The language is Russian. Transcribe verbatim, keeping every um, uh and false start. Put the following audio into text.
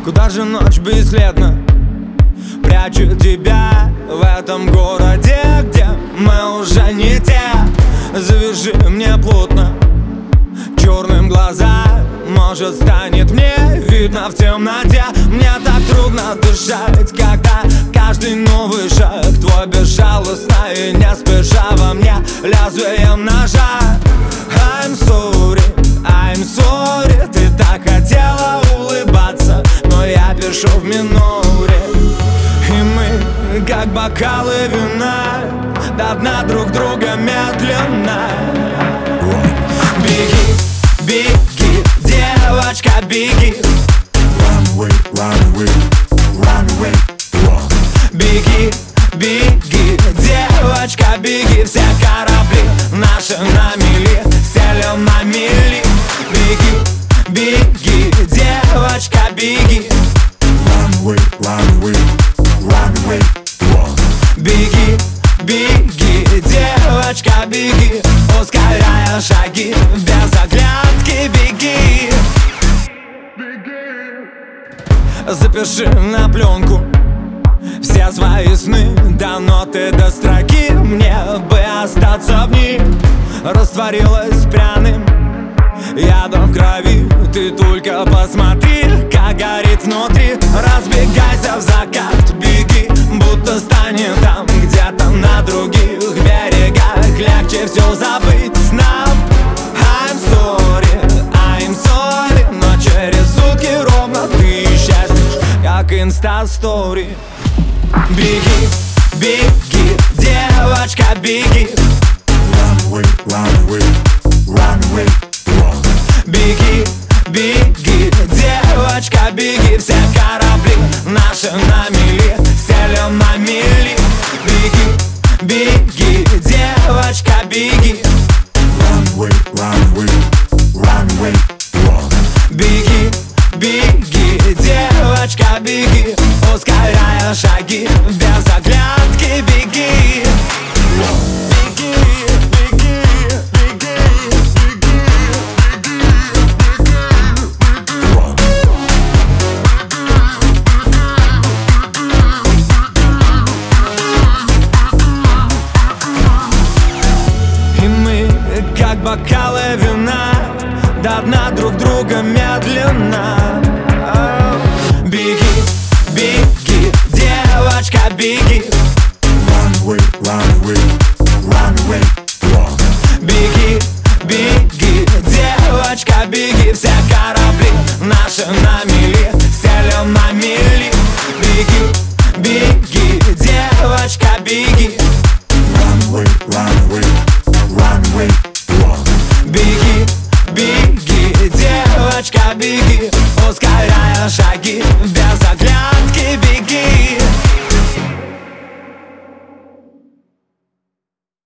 Куда же ночь бесследно прячет тебя в этом городе, где мы уже не те? Завяжи мне плотно черным глаза, может станет мне видно в темноте. Мне так трудно дышать, когда каждый новый шаг твой безжалостно и не спеша во мне лезвием ножа. I'm sorry, I'm sorry, ты так хотела улыбаться, но я пишу в миноре. И мы, как бокалы вина, до дна друг друга медленно. Беги, беги, девочка, беги. Run away, run away, run away, run. Беги, беги, девочка, беги. Все корабли наши на мели, селем на мели. Беги, беги, девочка, беги. Run away, run away, run away, run. Беги, беги, девочка, беги. Ускоряя шаги, без оглядки беги. Запиши на пленку все свои сны, до ноты, до строки. Мне бы остаться в них. Растворилась пряным ядом в крови. Ты только посмотри, как горит внутри. Разбегайся в закат, беги, будто станет там, где-то на других берегах. Легче все забыть нам. I'm sorry, I'm sorry, но через сутки ровно ты исчезнешь, как инста-стори. Беги, беги, девочка, беги. Run away, run away, run away, run. Беги, беги, девочка, беги. Все корабли наши на мели, селем на мели. Беги, беги, девочка, беги. Run away, run away, run away, run. Беги, беги, девочка, беги. Ускоряя шаги, без оглядки беги. Беги, беги, беги, беги, Run. И мы, как бокалы вина, до дна друг друга медленно. Беги, беги, девочка, беги. Run away, run away, run away, run. Беги, беги, девочка, беги. Все корабли наши на мели, селем на мели. Беги, беги, девочка, беги. Run away, run away, run away, run. Беги, беги, девочка, беги. Ускоряя шаги,